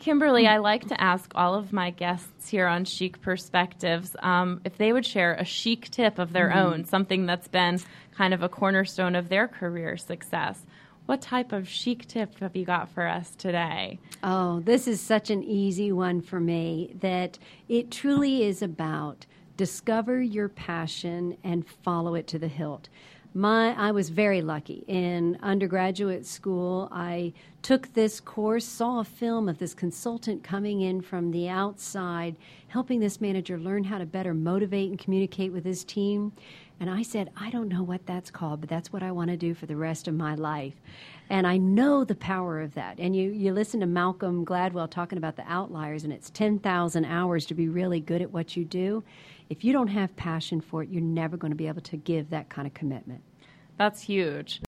Kimberly, I like to ask all of my guests here on Chic Perspectives if they would share a chic tip of their own, something that's been kind of a cornerstone of their career success. What type of chic tip have you got for us today? Oh, this is such an easy one for me, that it truly is about discover your passion and follow it to the hilt. I was very lucky. In undergraduate school, I took this course, saw a film of this consultant coming in from the outside, helping this manager learn how to better motivate and communicate with his team. And I said, I don't know what that's called, but that's what I want to do for the rest of my life. And I know the power of that. And you listen to Malcolm Gladwell talking about the outliers, and it's 10,000 hours to be really good at what you do. If you don't have passion for it, you're never going to be able to give that kind of commitment. That's huge.